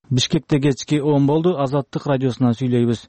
Бишкекте кечки 10 болду. Азаттык радиосунан сүйлөйбүз.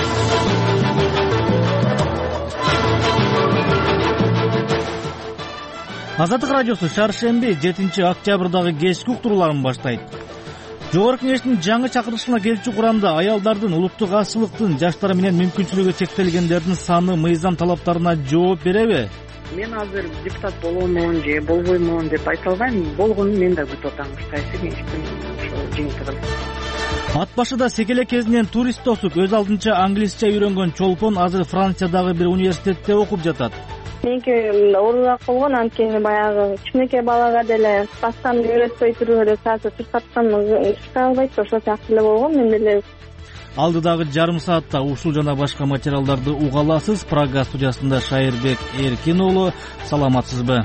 Азаттык радиосу шаршемби 7-октябрдагы кечки уктурууларын баштайт. Жогорку Кеңештин жаңы чакырылышына келчү курамда аялдардын улуттук азчылыктын, жаштар менен мүмкүнчүлүгү чектелгендердин саны мыйзам талаптарына жооп береби? Мен азыр депутат боломун же болбоймун деп айта албайм. Болгонун мен да күтүп атам. Кайсы кеңештин ошо жыйынтыгын. Ат башыда секеле кезинен турист тосуп, өз алдынча англисче үйрөнгөн чолпон азыр Франциядагы бир университетте окуп жатат. Меники оорураак болгон, анткени баягы кичинекей балага деле басканды үйрөтпөй туруп эле саатта турсаткан чыга албайт, ошол сыяктуу эле болгон. Мен деле Алдыдагы жарым саатта ушул жана башка материалдарды уга аласыз. Прага студиясында Шайырбек Эркин уулу. Саламатсызбы?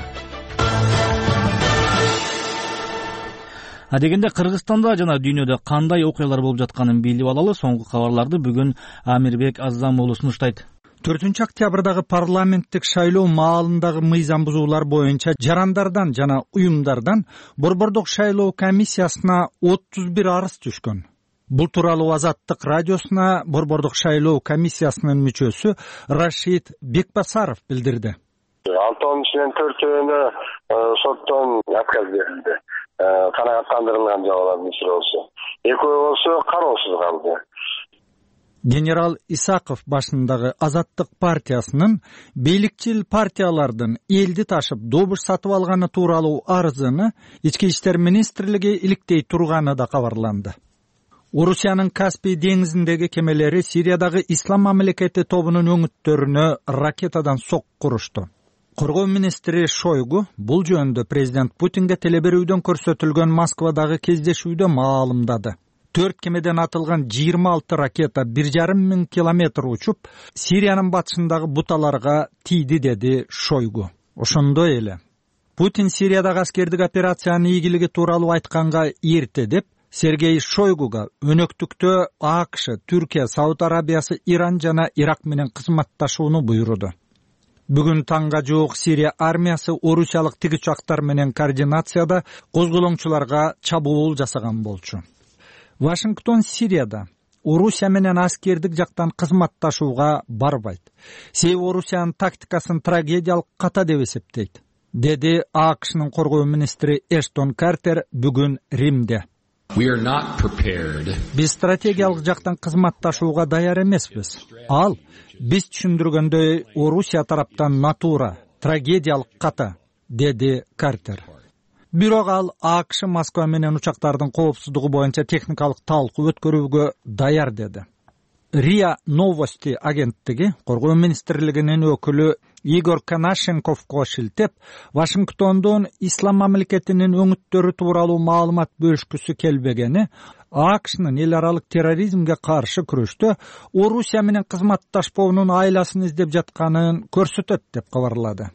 Адегенде Кыргызстанда жана дүйнөдө кандай окуялар болуп жатканын билип алалы. Соңку кабарларды бүгүн Амирбек Азам уулу сунуштайт. 4-октябрдагы парламенттик шайлоо маалындагы мыйзам бузуулар боюнча жарандардан жана уюмдардан Борбордук шайлоо комиссиясына 31 арыз түшкөн. Бул тууралуу Азаттык радиосуна Борбордук шайлоо комиссиясынын мүчөсү Рашид Бекбасаров билдирди. 6-н 4-өөнө соттон отказ берилди. Канааттандырылган жабалардын суроосу. Экөө болсо кароосуз калды. Генерал Исаков башындагы Азаттык партиясынын бийликчил партиялардын элди ташып добуш сатып алганы тууралуу арызын Ички иштер министрлиги иликтей турганы да кабарланды. Орусиянын Каспий деңизиндеги кемелери Сириядагы Ислам мамлекети тобунун өңүттөрүнө ракетадан сокку урушту. Коргоо министри Шойгу бул жөнүндө президент Путинге телеберүүдөн көрсөтүлгөн Москвадагы кездешүүдө маалымдады. 4 кемеден атылган 26 ракета 1,5 километр учуп, Сириянын батышындагы буталарга тийди, деди Шойгу. Ошондой эле Путин Сириядагы аскердик операциянын ийгилиги тууралуу айтканга эрте деп Сергей Шойгуга өнөктүктө АКШ, Түркия, Сауд Арабиясы, Иран жана Ирак менен кызматташууну буйруду. Бүгүн таңга жуук Сирия армиясы орусиялык тиги учактар менен координацияда козголоңчуларга чабуул жасаган болчу. Вашингтон Сирияда Орусия менен аскердик жактан кызматташууга барбайт. Себеби Орусиянын тактикасын трагедиялык ката деп эсептейт, деди АКШнын коргоо министри Эштон Картер бүгүн Римде. Биз стратегиялык жактан кызматташууга даяр эмеспиз. Ал биз түшүндүргөндөй Орусия тараптан натура, трагедиялык ката, деди Картер. Бирок ал АКШ Москва менен учактардын коопсуздугу боюнча техникалык талкуу өткөрүүгө даяр деди. РИА Новости агенттиги коргоо министрлигинин өкүлү Игорь Конашенковго шилтеп, Вашингтондон Ислам мамлекетинин өңүттөрү тууралуу маалымат бөлүшкүсү келбегени АКШнын эл аралык терроризмге каршы күрөштө Орусия менен кызматташпоонун айласын издеп жатканын көрсөтөт деп кабарлады.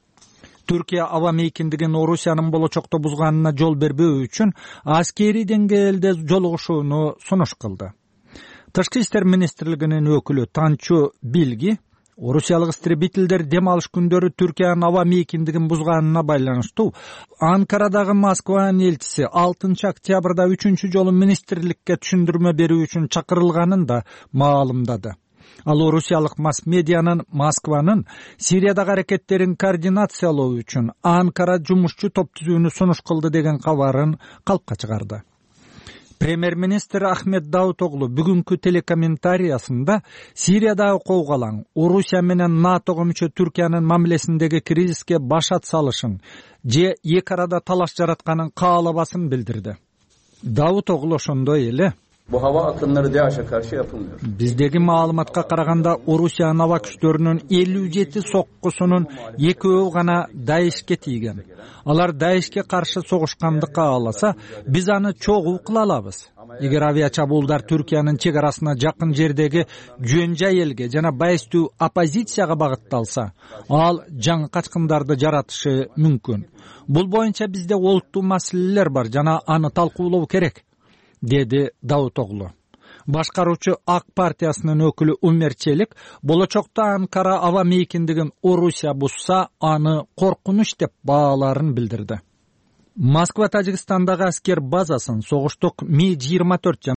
Түркия аба мейкиндигин Орусиянын болочокто бузганына жол бербөө үчүн аскери деңгээлде жолугушууну сунуш кылды. Тышкы иштер министрлигинин өкүлү Танчу Билги орусиялык истребителдер дем алыш күндөрү Түркиянын аба мейкиндигин бузганына байланыштуу Анкарадагы Москванын элчиси 6 октябрда 3 жолу министрликке түшүндүрмө берүү үчүн чакырылганын да маалымдады. Ал орусиялык масс-медианын Москванын Сириядагы аракеттерин координациялоо үчүн Анкара жумушчу топ түзүүнү сунуш кылды деген кабарын калпка чыгарды. Премьер-министр Ахмет Давутоглу бүгүнкү телекомментариясында Сириядагы коогалаң Орусия менен НАТОго мүчө Түркиянын мамилесиндеги кризиске башат салышын же эки арада талаш жаратканын каалабасын билдирди. Давутоглу ошондой эле Bu hava akımları DAEŞ'e karşı yapılmıyor. Биздеги маалыматка караганда Орусиянын аба күчтөрүнүн 57 соккусунун экөө гана ДАЭШке тийген. Алар ДАЭШке каршы согушканды кааласа, биз аны чогуу кыла алабыз. Эгер авиа чабуулдар Түркиянын чек арасына жакын жердеги жөн-жай элге жана байыстуу оппозицияга багытталса, ал жаңы качкындарды жаратышы мүмкүн. Бул боюнча бизде олуттуу маселелер бар жана аны талкуулоо керек, деди Давутоглу. Башкаруучу ак партиясынын өкүлү Умер Челик болочокто Анкара аба мейкиндигин Орусия бузса, аны коркунуч деп бааларын билдирди. Москва Тажикстандагы аскер базасын согуштук Ми-24